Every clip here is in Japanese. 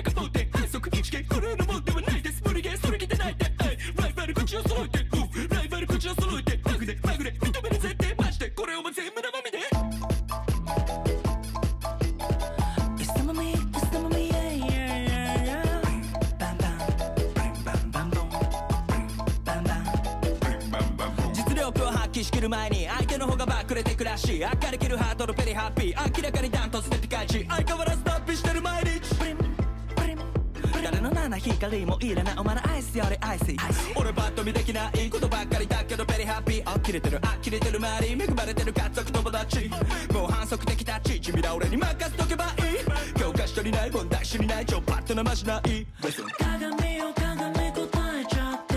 らかって反則一撃これのもんではないです無理ゲーそれきてないでライバル口を揃えてライバル口を揃えてマグでマグで認める絶対マジでこれをもう全部生身で仕切る前に相手の方がバックれてくらし明るけるハートのペリハッピー明らかにダントツでピカイチ相変わらず脱皮してる毎日プリンプリン誰の七光もいらないお前のアイスよりアイス俺バッと見できないことばっかりだけどペリハッピー呆れてる呆れてる周り恵まれてる家族友達もう反則的タッチ君ら俺に任せとけばいい教科書にない問題知りない超パッとなましない鏡を鏡答えちゃって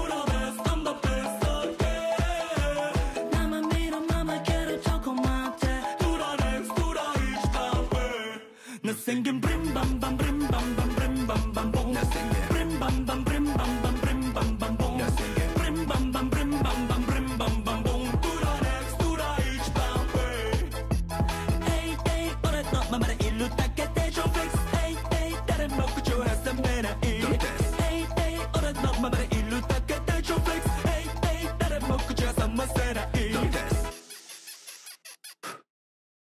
Nothing can brim bam bam brim bam bam brim bam bam boom. Brim bam bam brim bam bam brim bam bam boom. Brim bam bam brim bam bam brim bam bam boom. To the next to the each bam bam. Hey hey, 俺のままでいるだけで超フレックス。Hey hey, 誰も口を挟めない。Hey hey, 俺のままで